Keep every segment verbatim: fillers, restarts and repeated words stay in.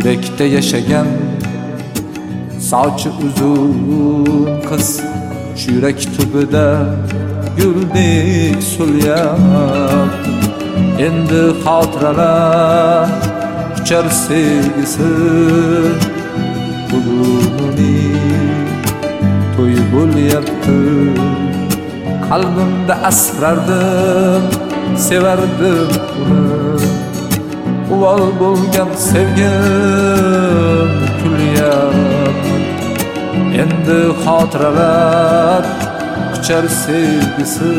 Yurakda yashagan sochi uzun qiz shu yurak tubida guldek so'lyapti. Endi xotiralar uchar sevgisi, buguning to'yi bo'lyapti. Qalbimda asrardim, sevardim uni. Uvol bo'lgan sevgim kulyapti. Endi xotiralar quchar sevgisi,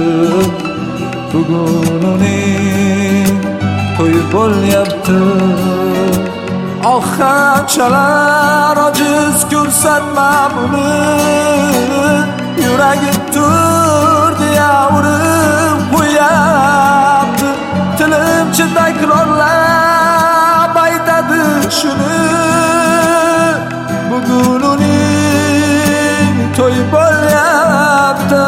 bugun uning to'yi bo'lyapti. Oh qanchalar ojiz ko'rsatma buni, yuragim turdi urib qo'yapti. Tilimcha takrorlab aytadi shuni, bugun uning to'yi bo'lyapti.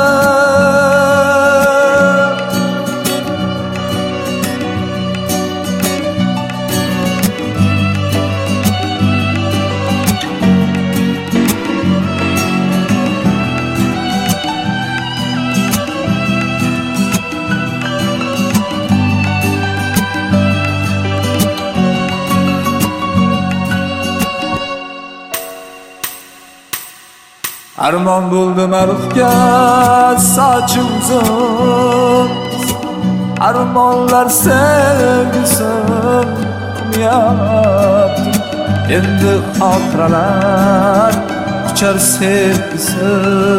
Armon bo'ldim arifga sochi uzun, armonlar sevgisim qo'yapti. Endi xotiralar quchar sevgisi,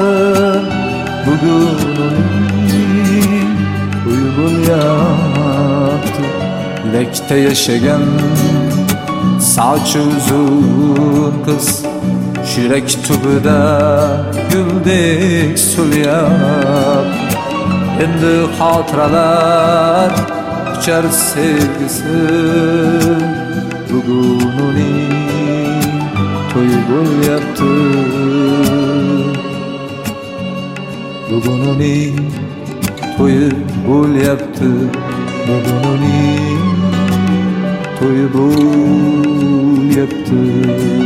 bugun uning to'yi bo'lyapti. Yurakda yashagan sochi uzun qiz shu yurak tubida guldek so'lyapti. Endi xotiralar quchar sevgisi, bugun uning to'yi bo'lyapti. Bugun uning to'yi bo'lyapti. Bugun uning to'yi bo'lyapti.